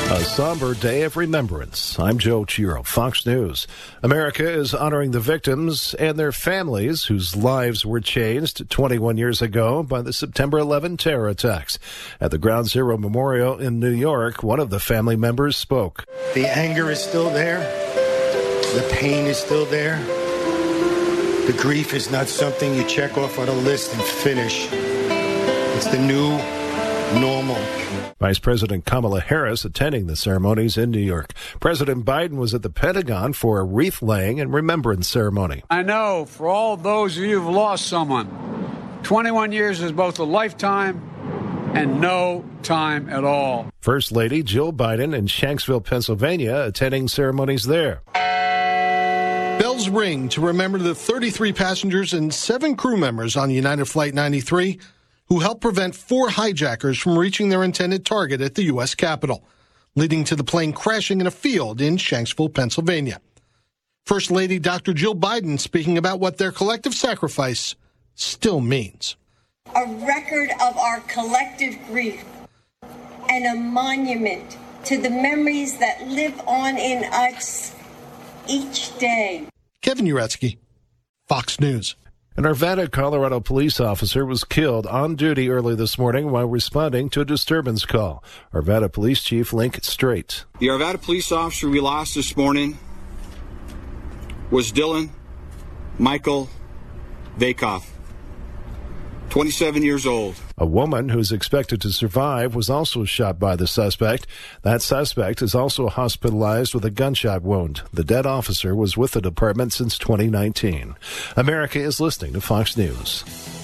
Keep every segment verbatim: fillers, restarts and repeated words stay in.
A somber day of remembrance. I'm Joe Chiro, Fox News. America is honoring the victims and their families whose lives were changed twenty-one years ago by the September eleventh terror attacks. At the Ground Zero Memorial in New York, one of the family members spoke. The anger is still there. The pain is still there. The grief is not something you check off on a list and finish. It's the new normal. Vice President Kamala Harris attending the ceremonies in New York. President Biden was at the Pentagon for a wreath-laying and remembrance ceremony. I know for all those of you who've lost someone, twenty-one years is both a lifetime and no time at all. First Lady Jill Biden in Shanksville, Pennsylvania, attending ceremonies there. Bells ring to remember the thirty-three passengers and seven crew members on United Flight ninety-three who helped prevent four hijackers from reaching their intended target at the U S Capitol, leading to the plane crashing in a field in Shanksville, Pennsylvania. First Lady Doctor Jill Biden speaking about what their collective sacrifice still means. A record of our collective grief and a monument to the memories that live on in us each day. Kevin Uretsky, Fox News. An Arvada, Colorado police officer was killed on duty early this morning while responding to a disturbance call. Arvada Police Chief Link Strait. The Arvada police officer we lost this morning was Dylan Michael Vakoff, twenty-seven years old. A woman who's expected to survive was also shot by the suspect. That suspect is also hospitalized with a gunshot wound. The dead officer was with the department since twenty nineteen. America is listening to Fox News.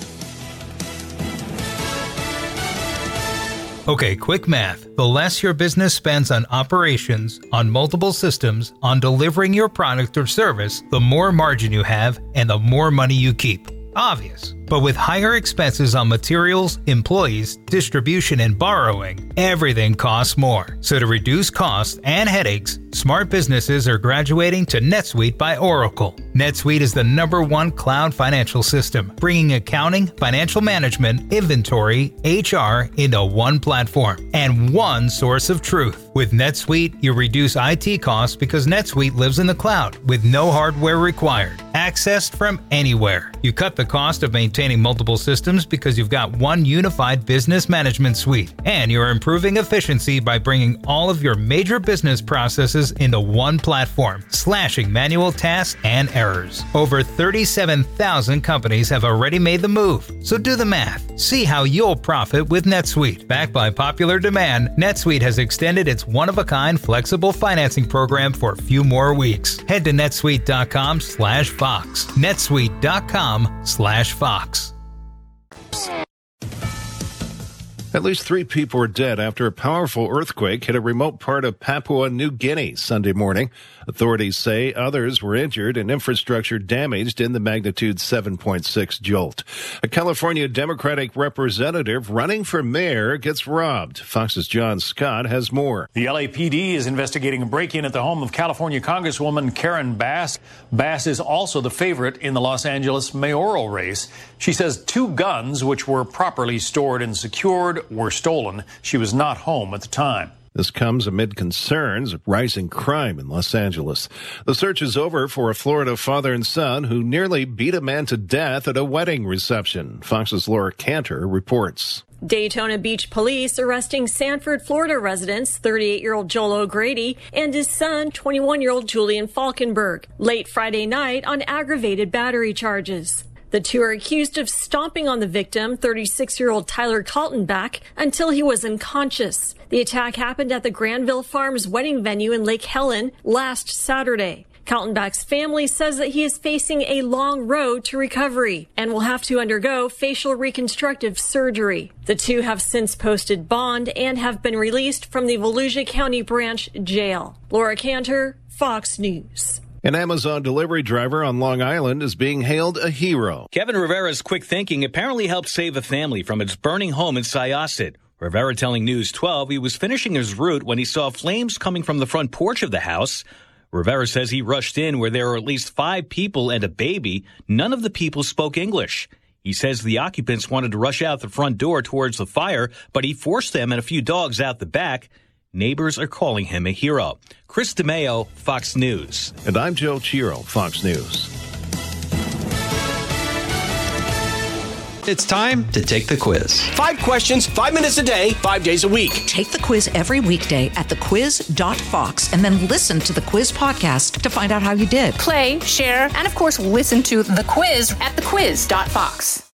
Okay, quick math. The less your business spends on operations, on multiple systems, on delivering your product or service, the more margin you have and the more money you keep. Obvious. But with higher expenses on materials, employees, distribution, and borrowing, everything costs more. So to reduce costs and headaches, smart businesses are graduating to NetSuite by Oracle. NetSuite is the number one cloud financial system, bringing accounting, financial management, inventory, H R into one platform and one source of truth. With NetSuite, you reduce I T costs because NetSuite lives in the cloud with no hardware required, accessed from anywhere. You cut the cost of maintaining multiple systems because you've got one unified business management suite, and you're improving efficiency by bringing all of your major business processes into one platform, slashing manual tasks and errors. Over thirty-seven thousand companies have already made the move, so do the math. See how you'll profit with NetSuite. Backed by popular demand, NetSuite has extended its one-of-a-kind flexible financing program for a few more weeks. Head to netsuite.com slash Fox. netsuite.com slash Fox. At least three people were dead after a powerful earthquake hit a remote part of Papua New Guinea Sunday morning. Authorities say others were injured and infrastructure damaged in the magnitude seven point six jolt. A California Democratic representative running for mayor gets robbed. Fox's John Scott has more. The L A P D is investigating a break-in at the home of California Congresswoman Karen Bass. Bass is also the favorite in the Los Angeles mayoral race. She says two guns, which were properly stored and secured, were stolen. She was not home at the time. This comes amid concerns of rising crime in Los Angeles. The search is over for a Florida father and son who nearly beat a man to death at a wedding reception. Fox's Laura Cantor reports. Daytona Beach police arresting Sanford, Florida residents thirty-eight-year-old Joel O'Grady and his son, twenty-one-year-old Julian Falkenberg, late Friday night on aggravated battery charges. The two are accused of stomping on the victim, thirty-six-year-old Tyler Kaltenbach, until he was unconscious. The attack happened at the Granville Farms wedding venue in Lake Helen last Saturday. Kaltenbach's family says that he is facing a long road to recovery and will have to undergo facial reconstructive surgery. The two have since posted bond and have been released from the Volusia County Branch Jail. Laura Cantor, Fox News. An Amazon delivery driver on Long Island is being hailed a hero. Kevin Rivera's quick thinking apparently helped save a family from its burning home in Syosset. Rivera telling News twelve he was finishing his route when he saw flames coming from the front porch of the house. Rivera says he rushed in where there were at least five people and a baby. None of the people spoke English. He says the occupants wanted to rush out the front door towards the fire, but he forced them and a few dogs out the back. Neighbors are calling him a hero. Chris DeMeo, Fox News. And I'm Joe Chiro, Fox News. It's time to take the quiz. Five questions, five minutes a day, five days a week. Take the quiz every weekday at the quiz dot fox and then listen to the quiz podcast to find out how you did. Play, share, and of course, listen to The Quiz at the quiz dot fox.